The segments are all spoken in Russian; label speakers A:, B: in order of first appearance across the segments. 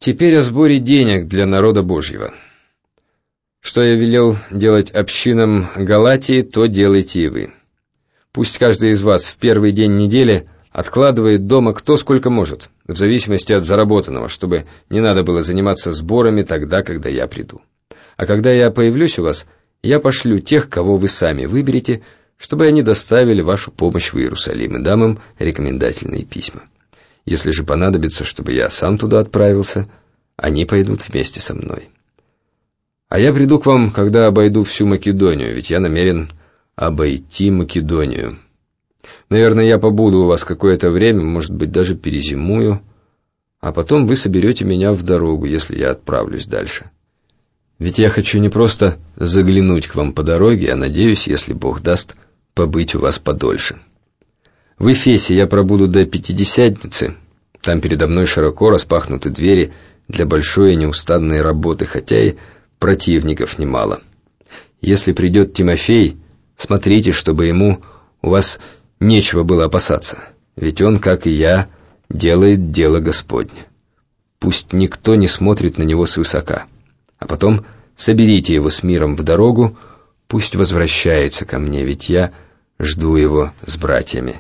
A: Теперь о сборе денег для народа Божьего. Что я велел делать общинам Галатии, то делайте и вы. Пусть каждый из вас в первый день недели откладывает дома кто сколько может, в зависимости от заработанного, чтобы не надо было заниматься сборами тогда, когда я приду. А когда я появлюсь у вас, я пошлю тех, кого вы сами выберете, чтобы они доставили вашу помощь в Иерусалим и дам им рекомендательные письма. Если же понадобится, чтобы я сам туда отправился, они пойдут вместе со мной. А я приду к вам, когда обойду всю Македонию, ведь я намерен обойти Македонию. Наверное, я побуду у вас какое-то время, может быть, даже перезимую, а потом вы соберете меня в дорогу, если я отправлюсь дальше. Ведь я хочу не просто заглянуть к вам по дороге, а надеюсь, если Бог даст, побыть у вас подольше. В Эфесе я пробуду до Пятидесятницы. Там передо мной широко распахнуты двери для большой и неустанной работы, хотя и противников немало. Если придет Тимофей, смотрите, чтобы ему у вас нечего было опасаться, ведь он, как и я, делает дело Господне. Пусть никто не смотрит на него свысока. А потом соберите его с миром в дорогу, пусть возвращается ко мне, ведь я жду его с братьями.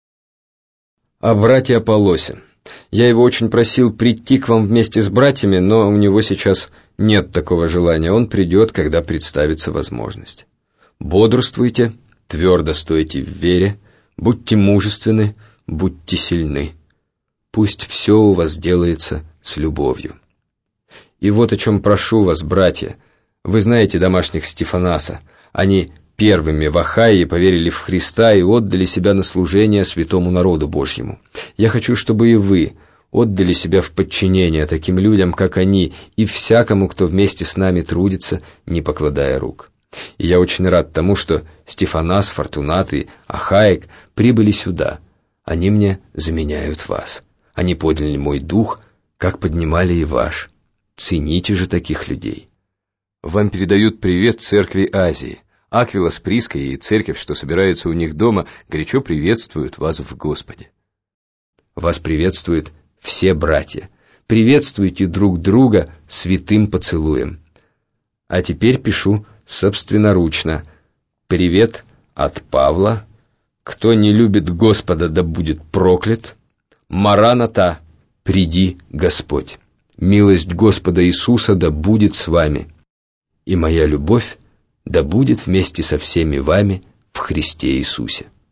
A: О брате Аполлосе. Я его очень просил прийти к вам вместе с братьями, но у него сейчас нет такого желания. Он придет, когда представится возможность. Бодрствуйте, твердо стойте в вере, будьте мужественны, будьте сильны. Пусть все у вас делается с любовью. И вот о чем прошу вас, братья. Вы знаете домашних Стефанаса. Они первыми в Ахайе поверили в Христа и отдали себя на служение святому народу Божьему. Я хочу, чтобы и вы отдали себя в подчинение таким людям, как они, и всякому, кто вместе с нами трудится, не покладая рук. И я очень рад тому, что Стефанас, Фортунат и Ахаик прибыли сюда. Они мне заменяют вас. Они подняли мой дух, как поднимали и ваш. Цените же таких людей. Вам передают привет церкви Азии. Аквила с Приской и церковь, что собирается у них дома, горячо приветствуют вас в Господе. Вас приветствуют все братья. Приветствуйте друг друга святым поцелуем. А теперь пишу собственноручно. Привет от Павла. Кто не любит Господа, да будет проклят. Мараната, приди Господь. Милость Господа Иисуса да будет с вами. И моя любовь да будет вместе со всеми вами в Христе Иисусе.